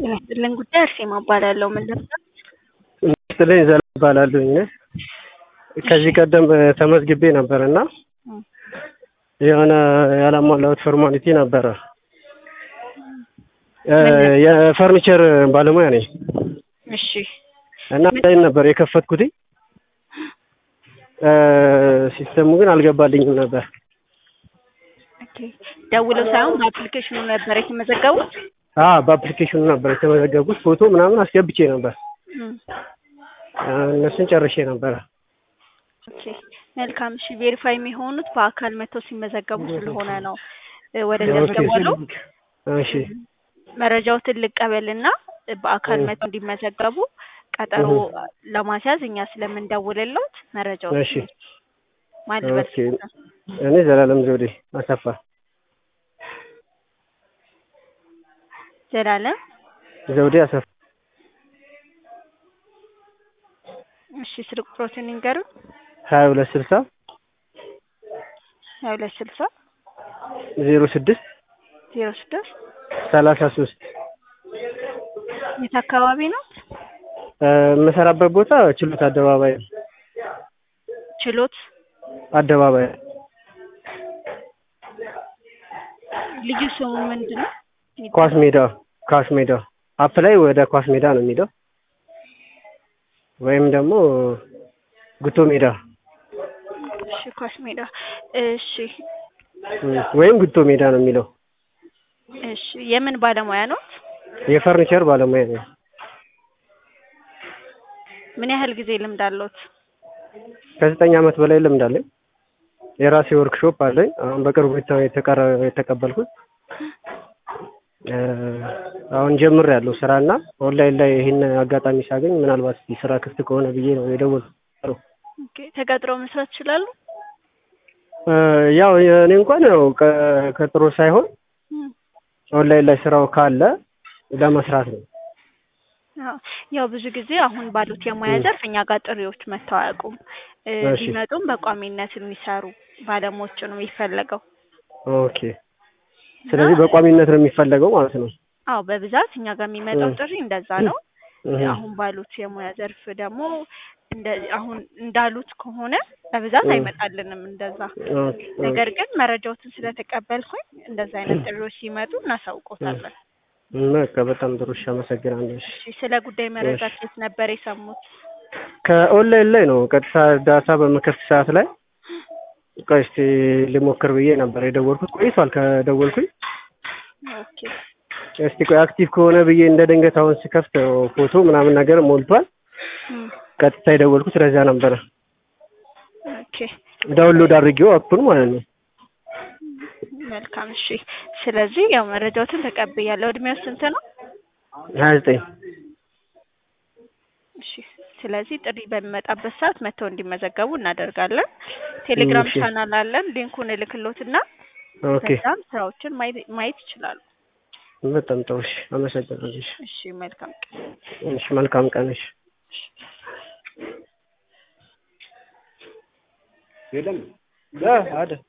ጤናስጥልን ጉዳይ አርሴማ እባላለሁ። ምን ልርዳዎት? ጤናስጥልኝ ዘላለም እባላለሁኝ። ከዚህ ቀደም ተመዝግቤ ነበርና የሆነ ያላሟላሁት ፎርማሊቲ ነበረ። የፈርኒቸር ባለሙያ ነኝ። እሺ። እና ላይ ነበር የከፈትኩት። ሲስተሙ ግን አልገባልኝም ነበር። ኦኬ። ደውለው ሳይሆን በአፕሊኬሽኑ ነበር የተመዘገቡት? በአፕሊኬሽኑ ነበር የተመዘገቡት። ፎቶ ምናምን አስገብቼ ነበር። እነሱን ጨርሼ ነበር። ኦኬ መልካም። እሺ ቬሪፋይ የሚሆኑት በአካል መጥተው ሲመዘገቡ ስለሆነ ነው ወደዚያ ያስገባሉ። እሺ መረጃዎትን ልቀበልና በአካል መጥተው እንዲመዘገቡ ቀጠሮ ለማስያዝ እኛ ስለምንደውልልዎት መረጃዎች። እሺ ማለት ኦኬ። እኔ ዘላለም ዘውዴ አሰፋ። ዘላለም ዘውዴ አሰፋ። እሺ ስልክ ቁጥሮትን ይንገሩን። 2260 2260 06 06 33 የት አካባቢ ነው? የምሰራበት ቦታ ችሎት አደባባይ። ችሎት አደባባይ። ልዩ ስሙ ምንድነው? ኳስ ሜዳ አፕ ላይ ወደ ኳስ ሜዳ ነው የሚለው፣ ወይም ደግሞ ጉቶ ሜዳ። እሺ ኳስ ሜዳ። እሺ ወይም ጉቶ ሜዳ ነው የሚለው። እሺ የምን ባለሙያ ነው? የፈርኒቸር ባለሙያ ነው። ምን ያህል ጊዜ ልምድ አለዎት? ከ9 ዓመት በላይ ልምድ አለኝ። የራሴ ወርክሾፕ አለኝ። አሁን በቅርቡ የተቀበልኩት። አሁን ጀምሬያለሁ ስራና ኦንላይን ላይ ይሄን አጋጣሚ ሳገኝ ምናልባት ስራ ክፍት ከሆነ ብዬ ነው የደወልኩት። ኦኬ ተቀጥረው መስራት ይችላሉ? ያው እኔ እንኳን ነው ከጥሩ ሳይሆን ኦንላይን ላይ ስራው ካለ ለመስራት ነው። ያው ብዙ ጊዜ አሁን ባሉት የሙያ ዘርፍ እኛ ጋር ጥሪዎች መተው አያውቁም። ቢመጡም በቋሚነት የሚሰሩ ባለሙያዎች ነው የሚፈለገው። ኦኬ። ስለዚህ በቋሚነት ነው የሚፈለገው ማለት ነው? አዎ በብዛት እኛ ጋር የሚመጣው ጥሪ እንደዛ ነው። አሁን ባሉት የሙያ ዘርፍ ደግሞ አሁን እንዳሉት ከሆነ በብዛት አይመጣልንም እንደዛ። ነገር ግን መረጃዎችን ስለተቀበልኩኝ እንደዛ አይነት ጥሪዎች ሲመጡ እናሳውቆታለን። በቃ በጣም ጥሩ። እሺ አመሰግናለሁ። እሺ ስለ ጉዳይ መረጃ ከየት ነበር የሰሙት? ከኦንላይን ላይ ነው። ቀጥታ ዳታ በመከፍት ሰዓት ላይ ቆይ እስኪ ልሞክር ብዬ ነበር የደወልኩት። ቆይቷል ከደወልኩኝ። ኦኬ እስቲ ቆይ አክቲቭ ከሆነ ብዬ እንደ ድንገት አሁን ስከፍት ፎቶ ምናምን ነገር ሞልቷል። ቀጥታ የደወልኩት ለዛ ነበር። ኦኬ ዳውንሎድ አድርጌው አፑን ማለት ነው። መልካም። እሺ ስለዚህ ያው መረጃዎትን ተቀብያለሁ። እድሜው ስንት ነው? 29። እሺ ስለዚህ ጥሪ በሚመጣበት ሰዓት መተው እንዲመዘገቡ እናደርጋለን። ቴሌግራም ቻናል አለን። ሊንኩን እልክልዎትና በዛም ስራዎችን ማየት ይችላሉ። በጣም ጥሩ። እሺ አመሰግናለሁ። እሺ መልካም ቀን። እሺ መልካም ቀን። እሺ የለም አደ